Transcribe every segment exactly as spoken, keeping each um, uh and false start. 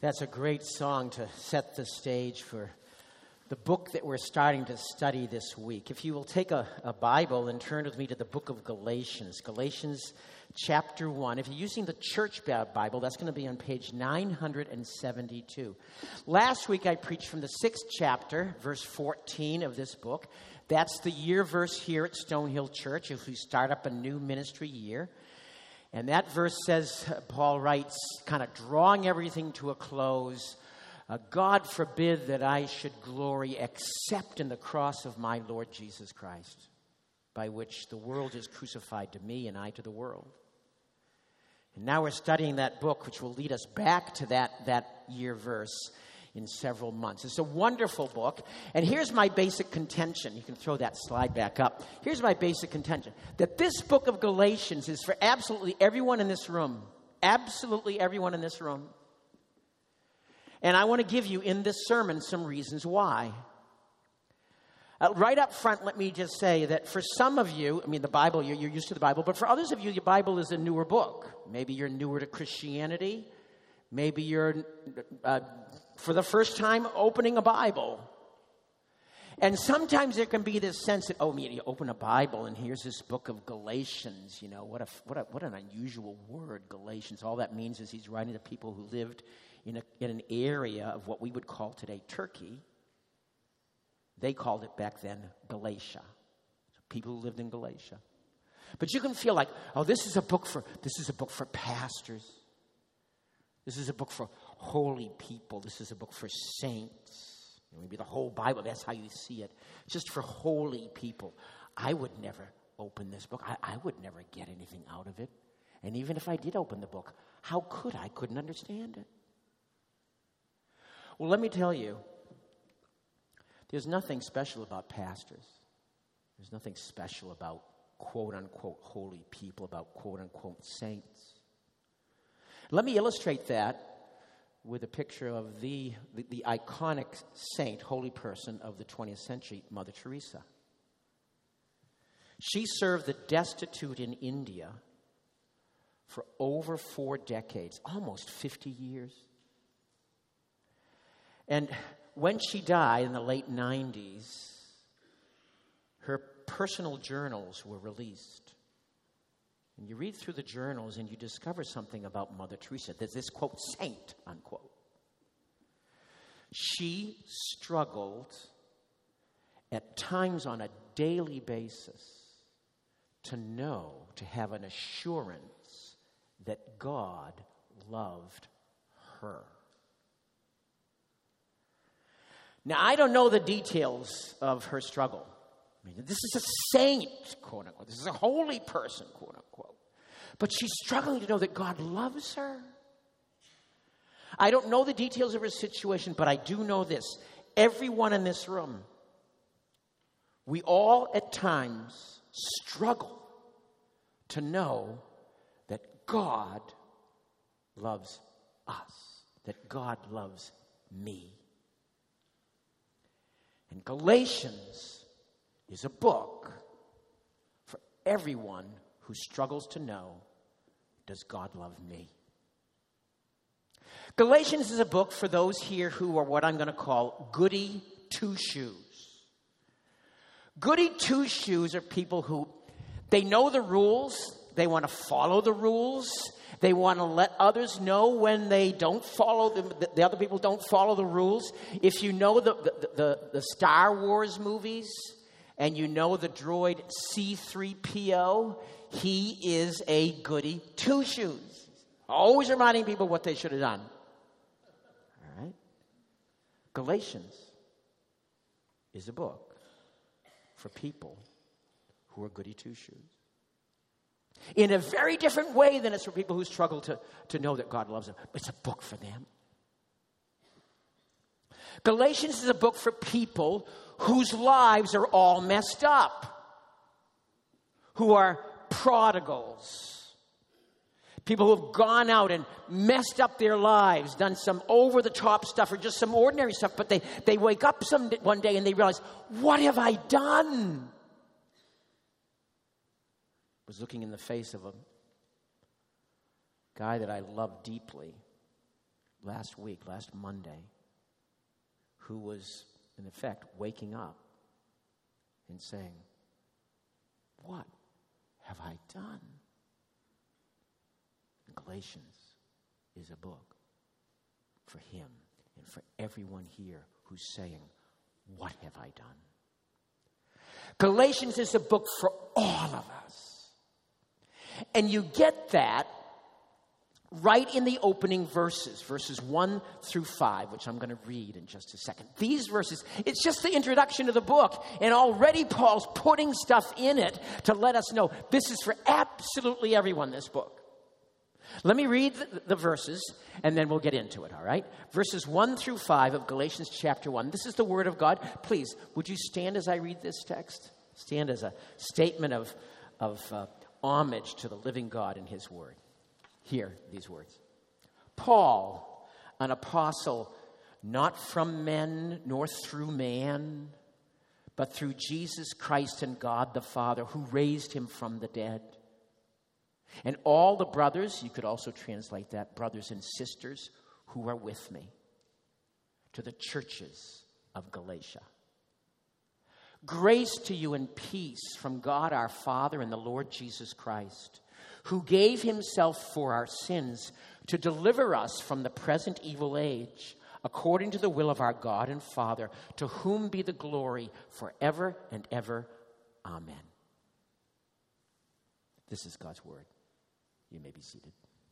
That's a great song to set the stage for the book that we're starting to study this week. If you will take a, a Bible and turn with me to the book of Galatians, Galatians chapter one. If you're using the Church Bible, that's going to be on page nine seventy-two. Last week I preached from the sixth chapter, verse fourteen of this book. That's the year verse here at Stonehill Church as we start up a new ministry year. And that verse says, Paul writes, kind of drawing everything to a close, uh, God forbid that I should glory except in the cross of my Lord Jesus Christ, by which the world is crucified to me and I to the world. And now we're studying that book, which will lead us back to that, that year verse in several months. It's a wonderful book. And here's my basic contention. You can throw that slide back up. Here's my basic contention. That this book of Galatians is for absolutely everyone in this room. Absolutely everyone in this room. And I want to give you in this sermon some reasons why. Uh, right up front, let me just say that for some of you, I mean, the Bible, you're, you're used to the Bible, but for others of you, your Bible is a newer book. Maybe you're newer to Christianity. Maybe you're, uh, for the first time, opening a Bible. And sometimes there can be this sense that, oh, you open a Bible and here's this book of Galatians. You know, what a, what a, what an unusual word, Galatians. All that means is he's writing to people who lived in, a, in an area of what we would call today Turkey. They called it back then Galatia. So people who lived in Galatia. But you can feel like, oh, this is a book for this is a book for pastors. This is a book for holy people. This is a book for saints. Maybe the whole Bible, that's how you see it. Just for holy people. I would never open this book. I, I would never get anything out of it. And even if I did open the book, how could I? I couldn't understand it. Well, let me tell you, there's nothing special about pastors. There's nothing special about quote-unquote holy people, about quote-unquote saints. Let me illustrate that with a picture of the, the, the iconic saint, holy person of the twentieth century, Mother Teresa. She served the destitute in India for over four decades, almost fifty years. And when she died in the late nineties, her personal journals were released. And you read through the journals and you discover something about Mother Teresa. There's this, quote, saint, unquote. She struggled at times on a daily basis to know, to have an assurance that God loved her. Now, I don't know the details of her struggle. I mean, this is a saint, quote unquote. This is a holy person, quote unquote. But she's struggling to know that God loves her. I don't know the details of her situation, but I do know this. Everyone in this room, we all at times struggle to know that God loves us, that God loves me. And Galatians is a book for everyone who struggles to know, does God love me? Galatians is a book for those here who are what I'm going to call goody two-shoes. Goody two-shoes are people who, they know the rules, they want to follow the rules, they want to let others know when they don't follow, the, the other people don't follow the rules. If you know the, the, the, the Star Wars movies, and you know the droid C three P O, he is a goody two-shoes. Always reminding people what they should have done. All right? Galatians is a book for people who are goody two-shoes. In a very different way than it's for people who struggle to, to know that God loves them. But it's a book for them. Galatians is a book for people whose lives are all messed up, who are prodigals, people who have gone out and messed up their lives, done some over-the-top stuff or just some ordinary stuff, but they, they wake up some one day and they realize, what have I done? I was looking in the face of a guy that I love deeply, last week, last Monday, who was, in effect, waking up and saying, what have I done? And Galatians is a book for him and for everyone here who's saying, what have I done? Galatians is a book for all of us. And you get that right in the opening verses, verses one through five, which I'm going to read in just a second. These verses, it's just the introduction to the book, and already Paul's putting stuff in it to let us know this is for absolutely everyone, this book. Let me read the, the verses, and then we'll get into it, all right? Verses one through five of Galatians chapter one. This is the word of God. Please, would you stand as I read this text? Stand as a statement of, of uh, homage to the living God and his word. Hear these words. Paul, an apostle, not from men nor through man, but through Jesus Christ and God the Father, who raised him from the dead. And all the brothers, you could also translate that, brothers and sisters who are with me, to the churches of Galatia. Grace to you and peace from God our Father and the Lord Jesus Christ, who gave himself for our sins to deliver us from the present evil age, according to the will of our God and Father, to whom be the glory forever and ever. Amen. This is God's word. You may be seated.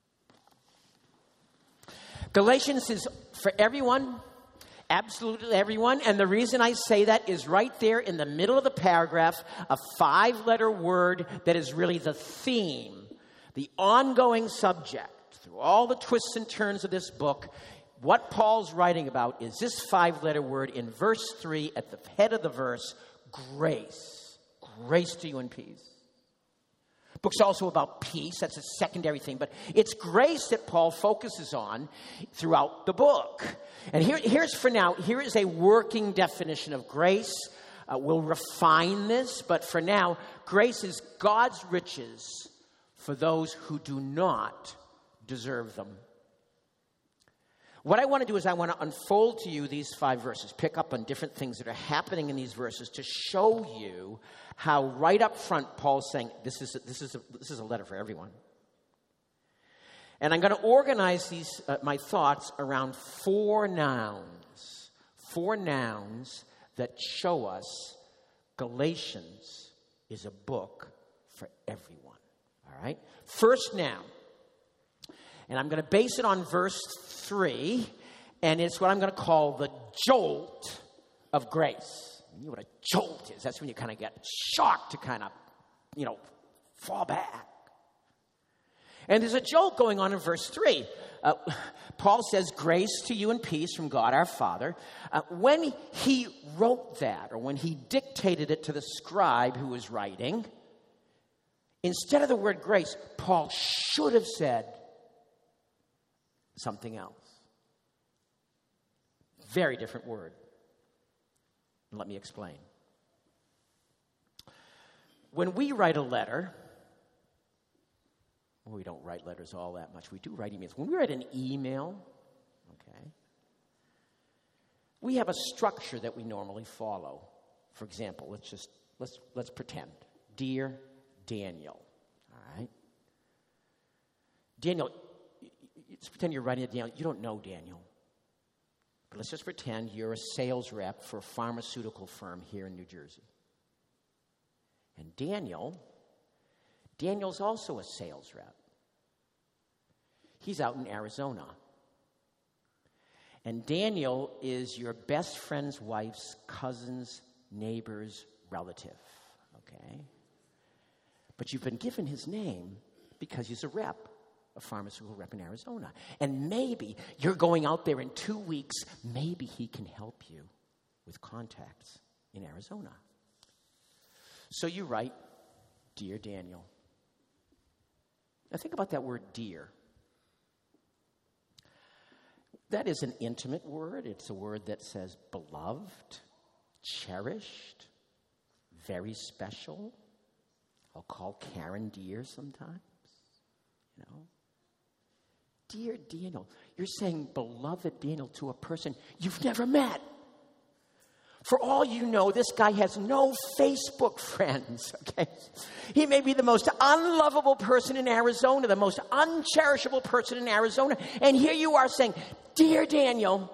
Galatians is for everyone, absolutely everyone. And the reason I say that is right there in the middle of the paragraph, a five-letter word that is really the theme, the ongoing subject through all the twists and turns of this book. What Paul's writing about is this five-letter word in verse three at the head of the verse, grace. Grace to you and peace. Book's also about peace. That's a secondary thing. But it's grace that Paul focuses on throughout the book. And here, here's for now, here is a working definition of grace. Uh, we'll refine this. But for now, grace is God's riches for those who do not deserve them. What I want to do is I want to unfold to you these five verses, pick up on different things that are happening in these verses to show you how right up front Paul's saying this is a, this is a, this is a letter for everyone. And I'm going to organize these uh, my thoughts around four nouns, four nouns that show us Galatians is a book for everyone. All right? First noun. And I'm going to base it on verse three, and it's what I'm going to call the jolt of grace. You know what a jolt is? That's when you kind of get shocked to kind of, you know, fall back. And there's a jolt going on in verse three. Uh, Paul says, grace to you and peace from God our Father. Uh, when he wrote that, or when he dictated it to the scribe who was writing, instead of the word grace, Paul should have said something else. Very different word. Let me explain. When we write a letter, well, we don't write letters all that much. We do write emails. When we write an email, okay, we have a structure that we normally follow. For example, let's just let's let's pretend, dear Daniel. All right, Daniel. Let's pretend you're writing it down. You don't know Daniel. But let's just pretend you're a sales rep for a pharmaceutical firm here in New Jersey. And Daniel, Daniel's also a sales rep. He's out in Arizona. And Daniel is your best friend's wife's cousin's neighbor's relative. Okay? But you've been given his name because he's a rep. A pharmaceutical rep in Arizona. And maybe you're going out there in two weeks. Maybe he can help you with contacts in Arizona. So you write, Dear Daniel. Now think about that word, dear. That is an intimate word. It's a word that says beloved, cherished, very special. I'll call Karen dear sometimes. You know. dear Daniel. You're saying beloved Daniel to a person you've never met. For all you know, this guy has no Facebook friends, okay? He may be the most unlovable person in Arizona, the most uncherishable person in Arizona. And here you are saying, dear Daniel.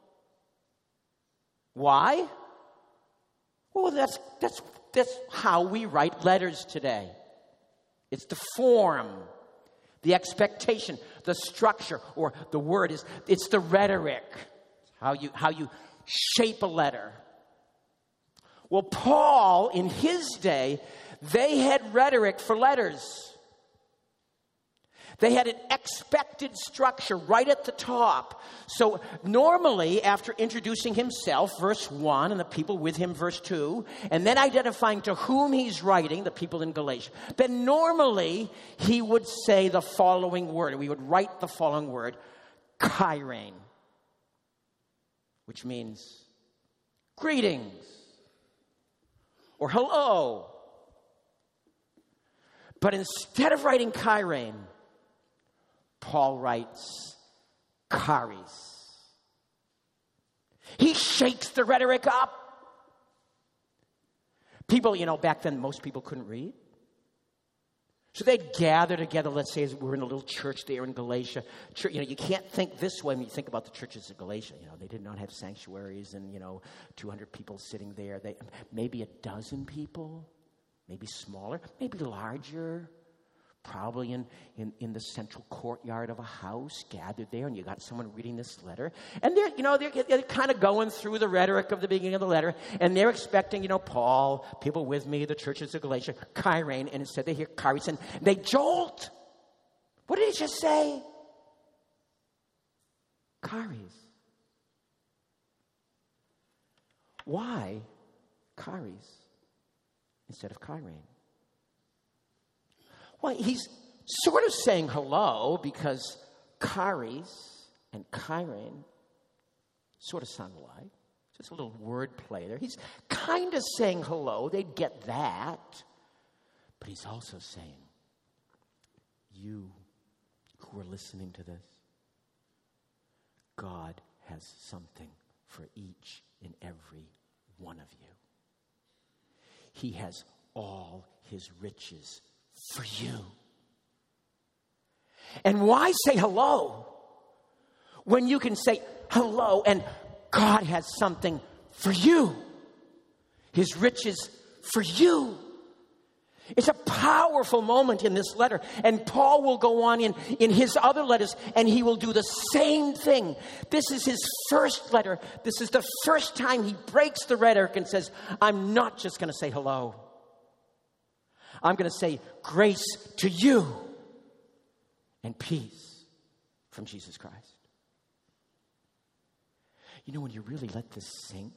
Why? Well, that's, that's, that's how we write letters today. It's the form, the expectation, the structure, or the word is, it's the rhetoric, how you, how you shape a letter. Well, Paul, in his day, they had rhetoric for letters. They had an expected structure right at the top. So normally, after introducing himself, verse one, and the people with him, verse two, and then identifying to whom he's writing, the people in Galatia, then normally he would say the following word. We would write the following word, Kairein, which means greetings or hello. But instead of writing Kairein, Paul writes charis. He shakes the rhetoric up. People, you know, back then most people couldn't read. So they'd gather together, let's say we're in a little church there in Galatia. Church, you know, you can't think this way when you think about the churches of Galatia. You know, they did not have sanctuaries and, you know, two hundred people sitting there. They, maybe a dozen people, maybe smaller, maybe larger. Probably in, in, in the central courtyard of a house, gathered there, and you got someone reading this letter. And they're, you know, they're, they're kind of going through the rhetoric of the beginning of the letter, and they're expecting, you know, Paul, people with me, the churches of Galatia, Kairein, and instead they hear charis, and they jolt. What did he just say? Charis. Why charis instead of Kairein? Well, he's sort of saying hello because charis and Kairein sort of sound alike. Just a little word play there. He's kind of saying hello. They'd get that. But he's also saying, you who are listening to this, God has something for each and every one of you. He has all his riches for you. And why say hello when you can say hello and God has something for you? His riches for you. It's a powerful moment in this letter. And Paul will go on in, in his other letters and he will do the same thing. This is his first letter. This is the first time he breaks the rhetoric and says, I'm not just going to say hello. I'm going to say grace to you and peace from Jesus Christ. You know, when you really let this sink,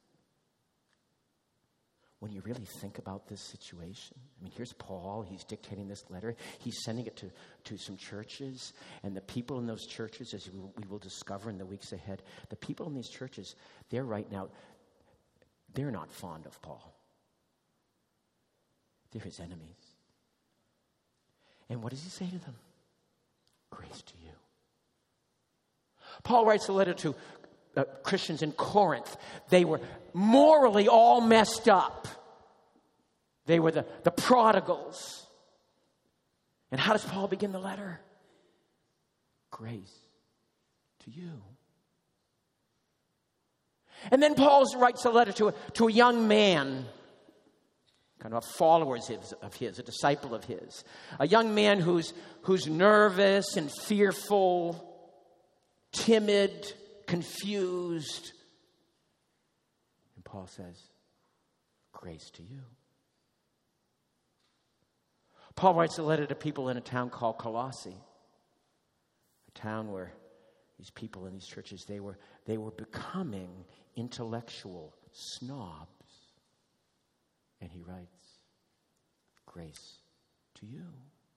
when you really think about this situation, I mean, here's Paul. He's dictating this letter. He's sending it to, to some churches. And the people in those churches, as we will, we will discover in the weeks ahead, the people in these churches, they're right now, they're not fond of Paul. They're his enemies. And what does he say to them? Grace to you. Paul writes a letter to uh, Christians in Corinth. They were morally all messed up. They were the, the prodigals. And how does Paul begin the letter? Grace to you. And then Paul writes a letter to a, to a young man, kind of a follower of his, a disciple of his. A young man who's, who's nervous and fearful, timid, confused. And Paul says, grace to you. Paul writes a letter to people in a town called Colossae, a town where these people in these churches, they were, they were becoming intellectual snobs. And he writes, grace to you.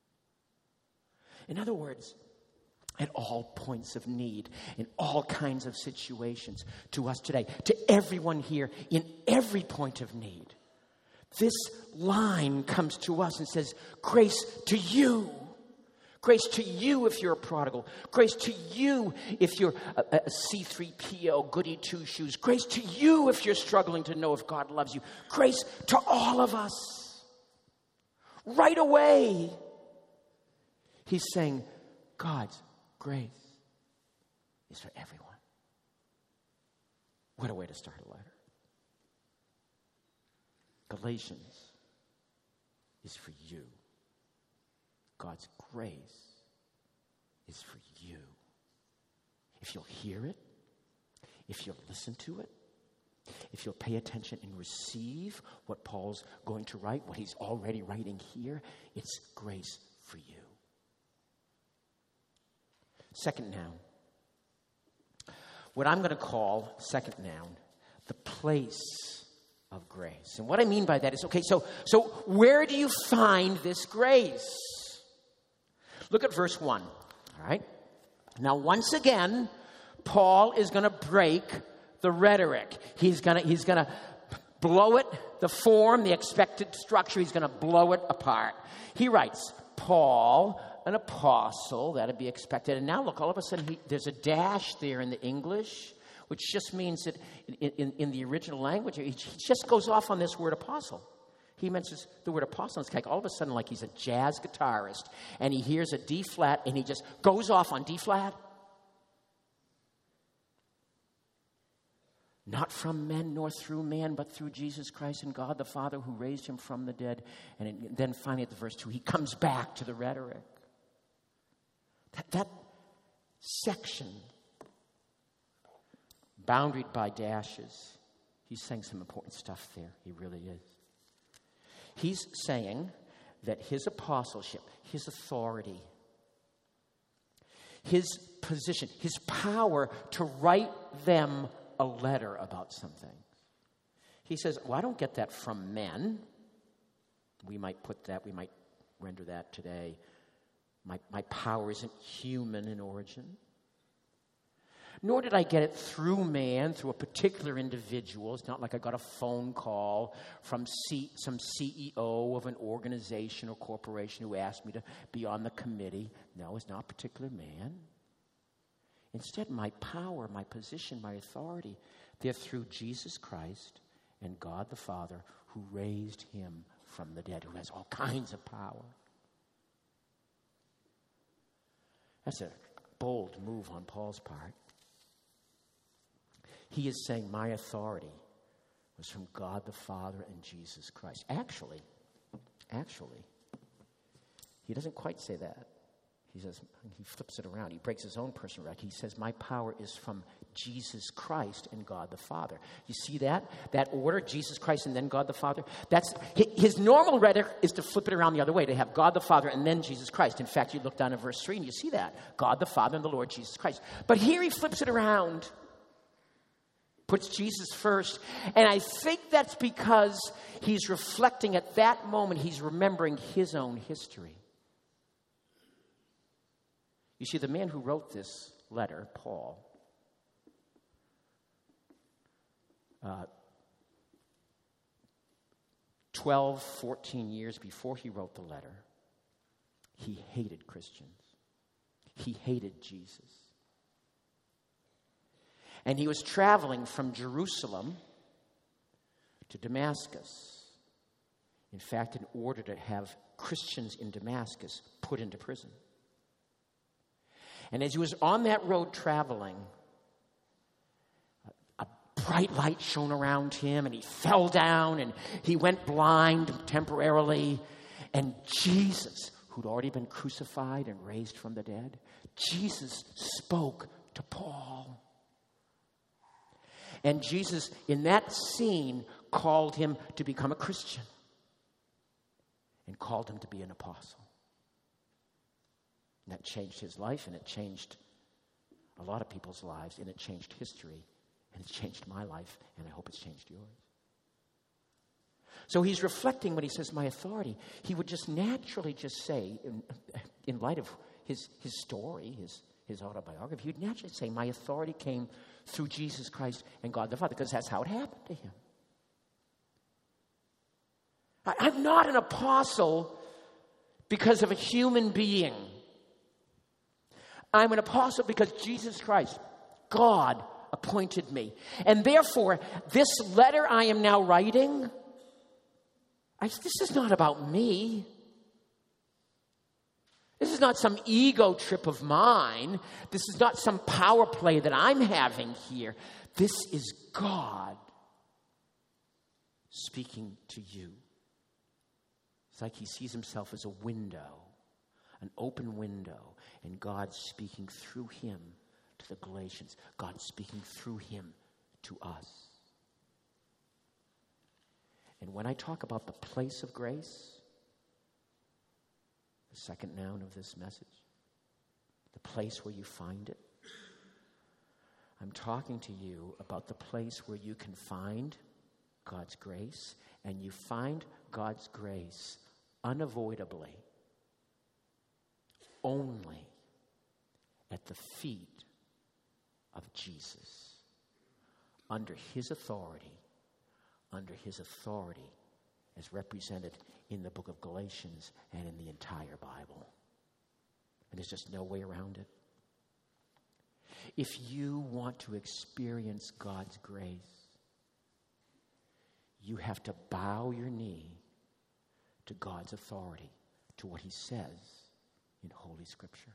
In other words, at all points of need, in all kinds of situations, to us today, to everyone here, in every point of need, this line comes to us and says, grace to you. Grace to you if you're a prodigal. Grace to you if you're a, a C three P O, goody two-shoes. Grace to you if you're struggling to know if God loves you. Grace to all of us. Right away, he's saying God's grace is for everyone. What a way to start a letter. Galatians is for you. God's grace is for you. If you'll hear it, if you'll listen to it, if you'll pay attention and receive what Paul's going to write, what he's already writing here, it's grace for you. Second noun. What I'm going to call, second noun, the place of grace. And what I mean by that is, okay, so, so where do you find this grace? Look at verse one, all right? Now, once again, Paul is going to break the rhetoric. He's going to he's going to blow it, the form, the expected structure. He's going to blow it apart. He writes, Paul, an apostle, that'd be expected. And now look, all of a sudden, he, there's a dash there in the English, which just means that in, in, in the original language, he just goes off on this word apostle. He mentions the word apostle. It's like all of a sudden like he's a jazz guitarist, and he hears a D flat, and he just goes off on D flat. Not from men nor through man, but through Jesus Christ and God the Father who raised him from the dead. And it, then finally at the verse two, he comes back to the rhetoric. That, that section, boundaried by dashes, he's saying some important stuff there. He really is. He's saying that his apostleship, his authority, his position, his power to write them a letter about something. He says, well, I don't get that from men. We might put that, we might render that today. My, my power isn't human in origin. Nor did I get it through man, through a particular individual. It's not like I got a phone call from C, some C E O of an organization or corporation who asked me to be on the committee. No, it's not a particular man. Instead, my power, my position, my authority, they're through Jesus Christ and God the Father who raised him from the dead, who has all kinds of power. That's a bold move on Paul's part. He is saying my authority was from God the Father and Jesus Christ. Actually, actually, he doesn't quite say that. He says, he flips it around. He breaks his own personal record. He says, my power is from Jesus Christ and God the Father. You see that? That order, Jesus Christ and then God the Father? That's his normal rhetoric is to flip it around the other way, to have God the Father and then Jesus Christ. In fact, you look down at verse three and you see that. God the Father and the Lord Jesus Christ. But here he flips it around. Puts Jesus first. And I think that's because he's reflecting at that moment, he's remembering his own history. You see, the man who wrote this letter, Paul, uh, twelve, fourteen years before he wrote the letter, he hated Christians. He hated Jesus. And he was traveling from Jerusalem to Damascus. In fact, in order to have Christians in Damascus put into prison. And as he was on that road traveling, a bright light shone around him, and he fell down, and he went blind temporarily. And Jesus, who'd already been crucified and raised from the dead, Jesus spoke to Paul. And Jesus, in that scene, called him to become a Christian and called him to be an apostle. And that changed his life, and it changed a lot of people's lives, and it changed history, and it's changed my life, and I hope it's changed yours. So he's reflecting when he says, my authority. He would just naturally just say, in, in light of his, his story, his, his autobiography, he would naturally say, my authority came through Jesus Christ and God the Father, because that's how it happened to him. I, I'm not an apostle because of a human being. I'm an apostle because Jesus Christ, God, appointed me. And therefore, this letter I am now writing, I, this is not about me. This is not some ego trip of mine. This is not some power play that I'm having here. This is God speaking to you. It's like he sees himself as a window, an open window, and God speaking through him to the Galatians. God speaking through him to us. And when I talk about the place of grace, the second noun of this message, the place where you find it, I'm talking to you about the place where you can find God's grace, and you find God's grace unavoidably only at the feet of Jesus, under his authority, under his authority as represented in the book of Galatians and in the entire Bible. And there's just no way around it. If you want to experience God's grace, you have to bow your knee to God's authority, to what he says in Holy Scripture.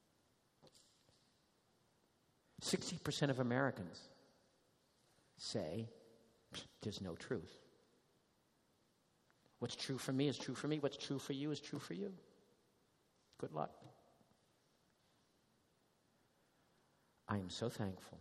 sixty percent of Americans say there's no truth. What's true for me is true for me. What's true for you is true for you. Good luck. I am so thankful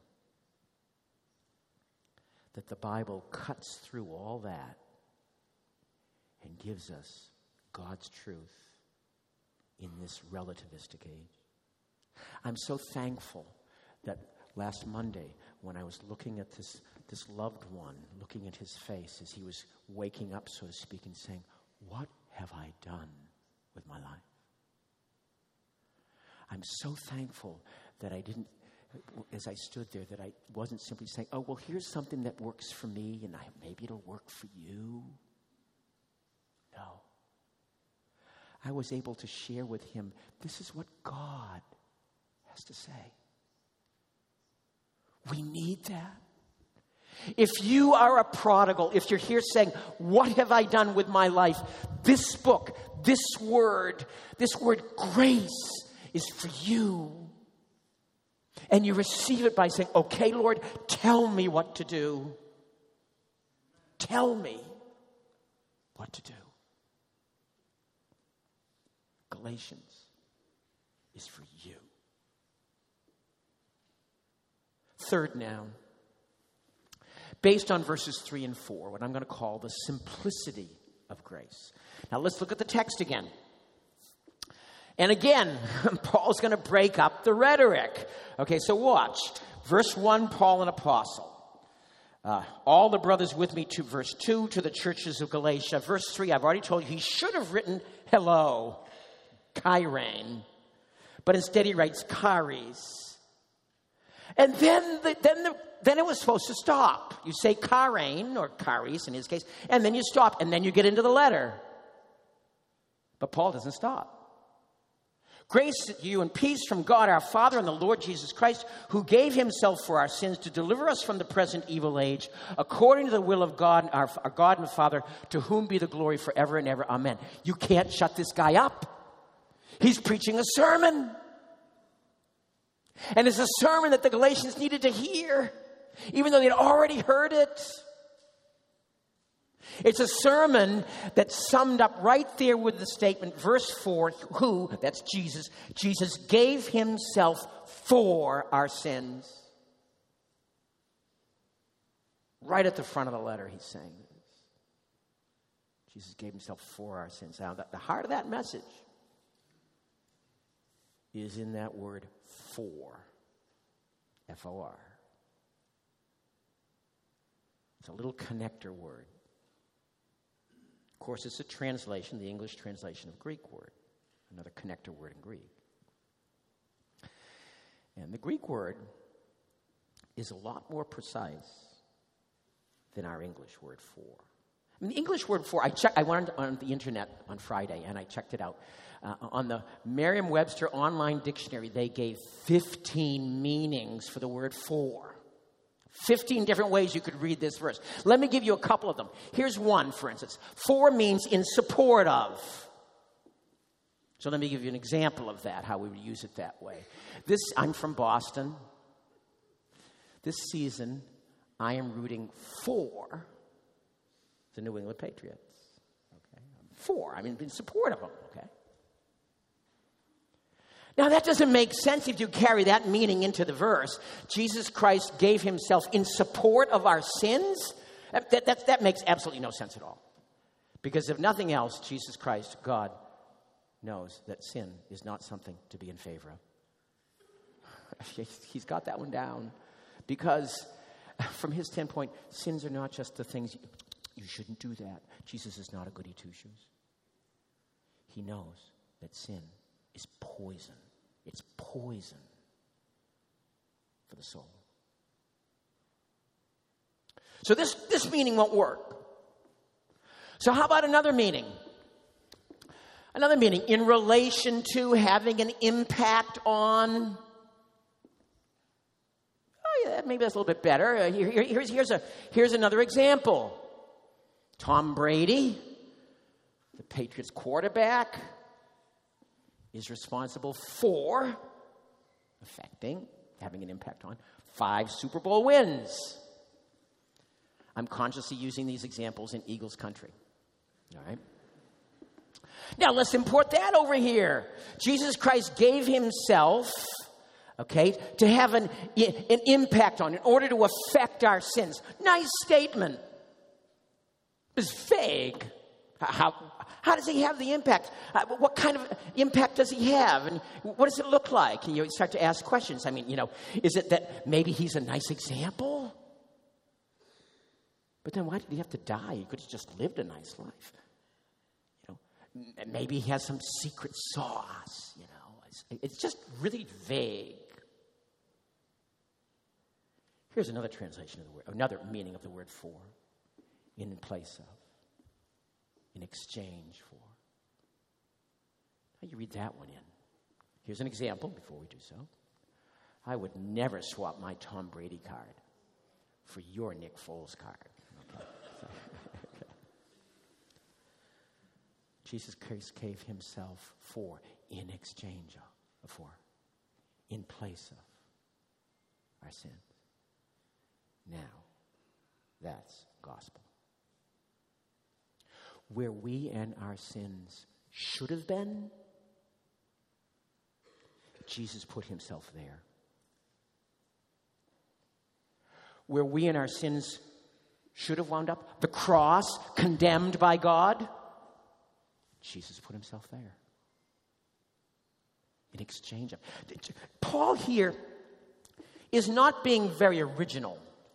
that the Bible cuts through all that and gives us God's truth in this relativistic age. I'm so thankful that last Monday, when I was looking at this, this loved one, looking at his face as he was waking up, so to speak, and saying, what have I done with my life? I'm so thankful that I didn't, as I stood there, that I wasn't simply saying, oh, well, here's something that works for me, and I, maybe it'll work for you. No. I was able to share with him, this is what God has to say. We need that. If you are a prodigal, if you're here saying, what have I done with my life? This book, this word, this word grace is for you. And you receive it by saying, okay, Lord, tell me what to do. Tell me what to do. Galatians is for you. Third noun, based on verses three and four, what I'm going to call the simplicity of grace. Now let's look at the text again. And again, Paul's going to break up the rhetoric. Okay, so watch. Verse one, Paul, an apostle. Uh, all the brothers with me to verse two, to the churches of Galatia. Verse three, I've already told you, he should have written hello, Kairein. But instead he writes charis. And then the, then the, then it was supposed to stop. You say Kairein, or charis in his case, and then you stop, and then you get into the letter. But Paul doesn't stop. Grace to you and peace from God our Father and the Lord Jesus Christ, who gave himself for our sins to deliver us from the present evil age, according to the will of God, our, our God and Father, to whom be the glory forever and ever. Amen. You can't shut this guy up. He's preaching a sermon. And it's a sermon that the Galatians needed to hear, even though they'd already heard it. It's a sermon that's summed up right there with the statement, verse four, who, that's Jesus, Jesus gave himself for our sins. Right at the front of the letter, he's saying this. Jesus gave himself for our sins. Now, the heart of that message is in that word for, F O R. It's a little connector word. Of course, it's a translation, the English translation of Greek word, another connector word in Greek. And the Greek word is a lot more precise than our English word for. The English word for, I checked, I went on the internet on Friday and I checked it out. Uh, on the Merriam-Webster online dictionary, they gave fifteen meanings for the word for. fifteen different ways you could read this verse. Let me give you a couple of them. Here's one, for instance. For means in support of. So let me give you an example of that, how we would use it that way. This, I'm from Boston. This season, I am rooting for the New England Patriots. Okay? For, I mean, in support of them, okay? Now, that doesn't make sense if you carry that meaning into the verse. Jesus Christ gave himself in support of our sins. That, that, that, that makes absolutely no sense at all. Because if nothing else, Jesus Christ, God, knows that sin is not something to be in favor of. He's got that one down. Because from his standpoint, sins are not just the things, you, you shouldn't do that. Jesus is not a goody two-shoes. He knows that sin is poison. It's poison for the soul. So this, this meaning won't work. So how about another meaning? Another meaning, in relation to having an impact on... Oh, yeah, maybe that's a little bit better. Uh, here, here, here's, here's, a, here's another example. Tom Brady, the Patriots quarterback, is responsible for affecting, having an impact on, five Super Bowl wins. I'm consciously using these examples in Eagles country. All right? Now, let's import that over here. Jesus Christ gave himself, okay, to have an, an impact on, in order to affect our sins. Nice statement. It's vague. How, how does he have the impact? Uh, what kind of impact does he have? And what does it look like? And you start to ask questions. I mean, you know, is it that maybe he's a nice example? But then why did he have to die? He could have just lived a nice life. You know, maybe he has some secret sauce, you know. It's, it's just really vague. Here's another translation of the word, another meaning of the word for. In place of. In exchange for. Now you read that one in. Here's an example before we do so. I would never swap my Tom Brady card for your Nick Foles card. Okay. Jesus Christ gave himself for, in exchange of, for, in place of our sins. Now, that's gospel. Where we and our sins should have been, Jesus put himself there. Where we and our sins should have wound up, the cross, condemned by God, Jesus put himself there. In exchange of. Paul here is not being very original.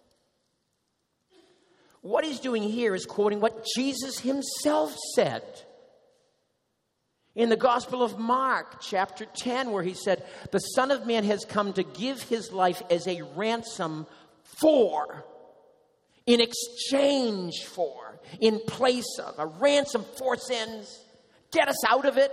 What he's doing here is quoting what Jesus himself said in the Gospel of Mark, chapter ten, where he said, the Son of Man has come to give his life as a ransom for, in exchange for, in place of, a ransom for sins. Get us out of it.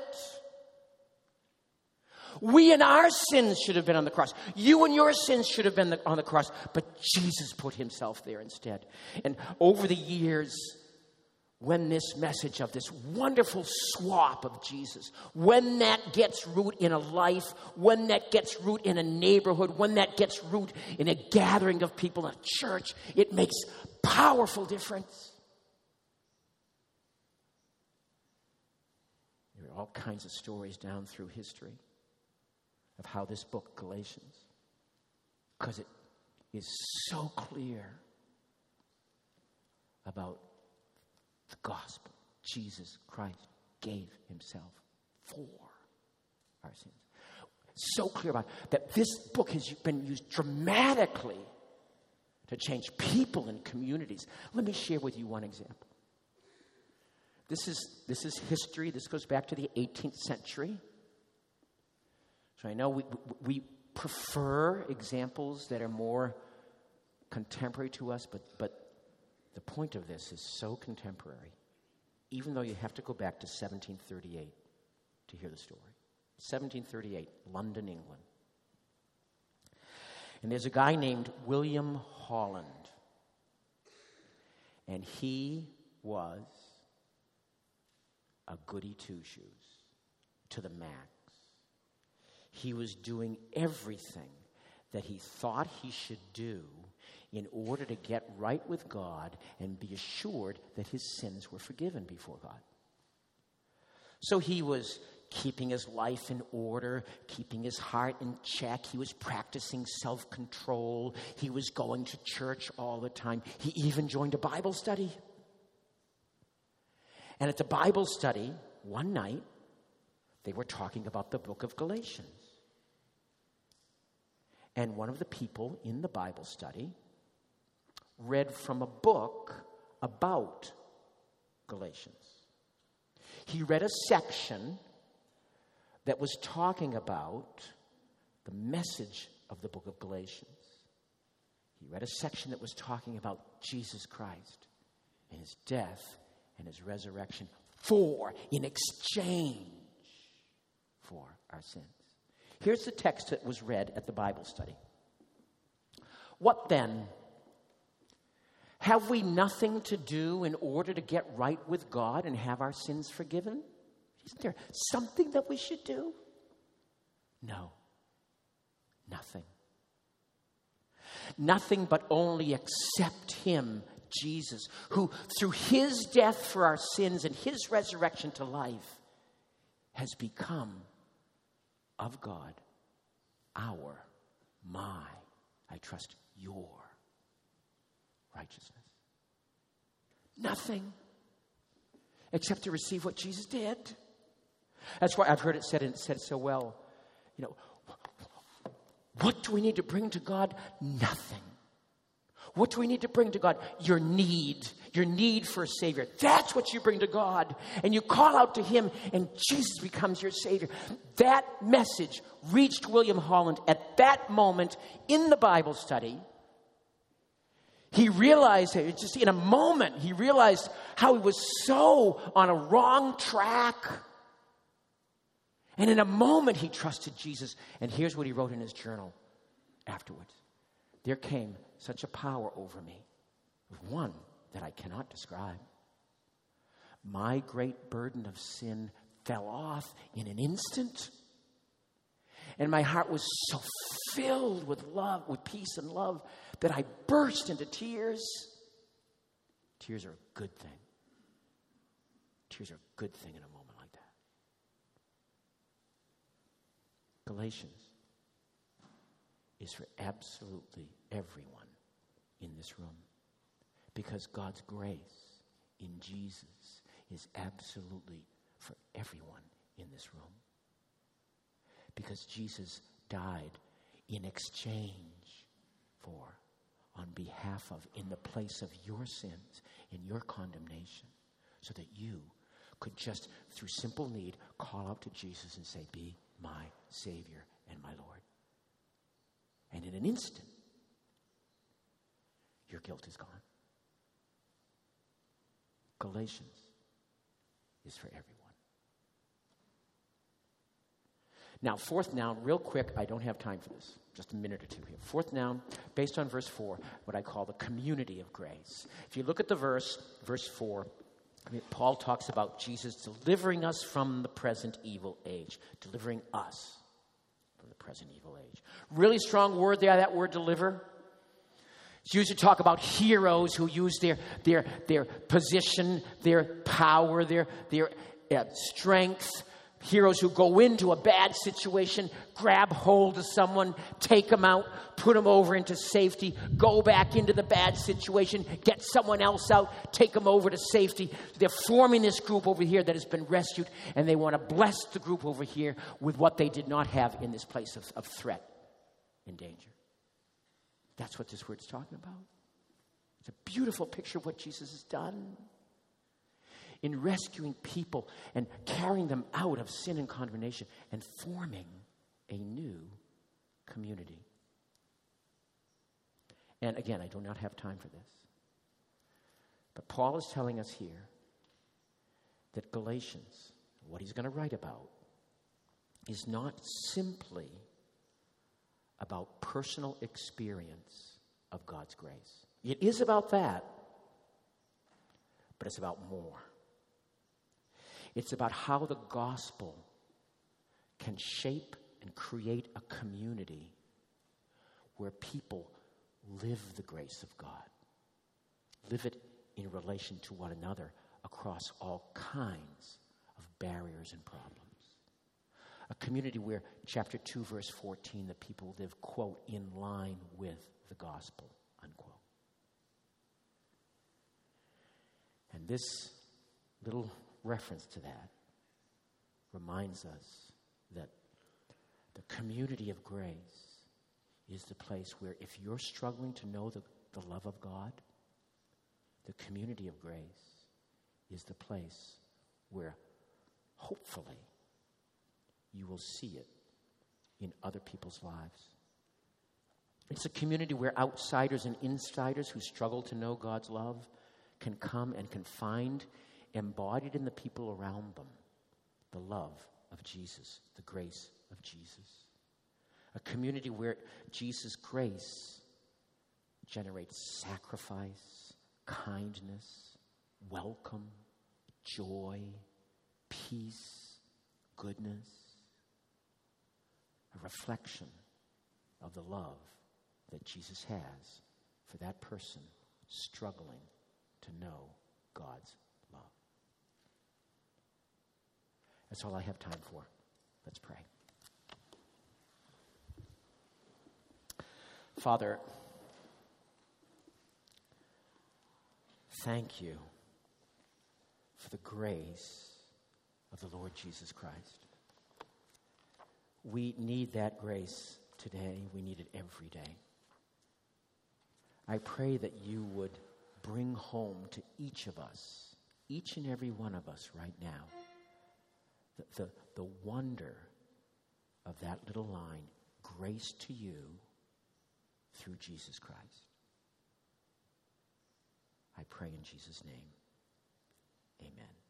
We and our sins should have been on the cross. You and your sins should have been the, on the cross. But Jesus put himself there instead. And over the years, when this message of this wonderful swap of Jesus, when that gets root in a life, when that gets root in a neighborhood, when that gets root in a gathering of people in a church, it makes powerful difference. There are all kinds of stories down through history of how this book, Galatians, because it is so clear about the gospel. Jesus Christ gave himself for our sins. So clear about it, that this book has been used dramatically to change people and communities. Let me share with you one example. This is, this is history. This goes back to the eighteenth century. So I know we, we prefer examples that are more contemporary to us, but, but The point of this is so contemporary, even though you have to go back to seventeen thirty-eight to hear the story. seventeen thirty-eight, London, England. And there's a guy named William Holland. And he was a goody two-shoes to the max. He was doing everything that he thought he should do in order to get right with God and be assured that his sins were forgiven before God. So he was keeping his life in order, keeping his heart in check. He was practicing self-control. He was going to church all the time. He even joined a Bible study. And at the Bible study, one night, they were talking about the book of Galatians. And one of the people in the Bible study read from a book about Galatians. He read a section that was talking about the message of the book of Galatians. He read a section that was talking about Jesus Christ and his death and his resurrection for, in exchange for our sins. Here's the text that was read at the Bible study. What then? Have we nothing to do in order to get right with God and have our sins forgiven? Isn't there something that we should do? No. Nothing. Nothing but only accept him, Jesus, who through his death for our sins and his resurrection to life has become of God, our, my, I trust your righteousness. Nothing except to receive what Jesus did. That's why I've heard it said, and it said so well, you know, what do we need to bring to God? Nothing. What do we need to bring to God? Your need. Your need for a Savior. That's what you bring to God. And you call out to him, and Jesus becomes your Savior. That message reached William Holland at that moment in the Bible study. He realized, just in a moment, he realized how he was so on a wrong track. And in a moment, he trusted Jesus. And here's what he wrote in his journal afterwards. There came such a power over me, one that I cannot describe. My great burden of sin fell off in an instant. And my heart was so filled with love, with peace and love, that I burst into tears. Tears are a good thing. Tears are a good thing in a moment like that. Galatians is for absolutely everyone in this room. Because God's grace in Jesus is absolutely for everyone in this room. Because Jesus died in exchange for, on behalf of, in the place of your sins, in your condemnation, so that you could just, through simple need, call out to Jesus and say, be my Savior and my Lord. And in an instant, your guilt is gone. Galatians is for everyone. Now, fourth noun, real quick, I don't have time for this. Just a minute or two here. Fourth noun, based on verse four, what I call the community of grace. If you look at the verse, verse four, I mean, Paul talks about Jesus delivering us from the present evil age. Delivering us from the present evil age. Really strong word there, that word deliver. It's used to talk about heroes who use their their their position, their power, their their uh, strength. Heroes who go into a bad situation, grab hold of someone, take them out, put them over into safety, go back into the bad situation, get someone else out, take them over to safety. They're forming this group over here that has been rescued, and they want to bless the group over here with what they did not have in this place of, of threat and danger. That's what this word's talking about. It's a beautiful picture of what Jesus has done in rescuing people and carrying them out of sin and condemnation and forming a new community. And again, I do not have time for this. But Paul is telling us here that Galatians, what he's going to write about, is not simply about personal experience of God's grace. It is about that, but it's about more. It's about how the gospel can shape and create a community where people live the grace of God, live it in relation to one another across all kinds of barriers and problems. A community where, chapter two, verse fourteen, the people live, quote, in line with the gospel, unquote. And this little reference to that reminds us that the community of grace is the place where, if you're struggling to know the, the love of God, the community of grace is the place where, hopefully, you will see it in other people's lives. It's a community where outsiders and insiders who struggle to know God's love can come and can find embodied in the people around them the love of Jesus, the grace of Jesus. A community where Jesus' grace generates sacrifice, kindness, welcome, joy, peace, goodness. A reflection of the love that Jesus has for that person struggling to know God's love. That's all I have time for. Let's pray. Father, thank you for the grace of the Lord Jesus Christ. We need that grace today. We need it every day. I pray that you would bring home to each of us, each and every one of us right now, the, the, the wonder of that little line, grace to you through Jesus Christ. I pray in Jesus' name. Amen.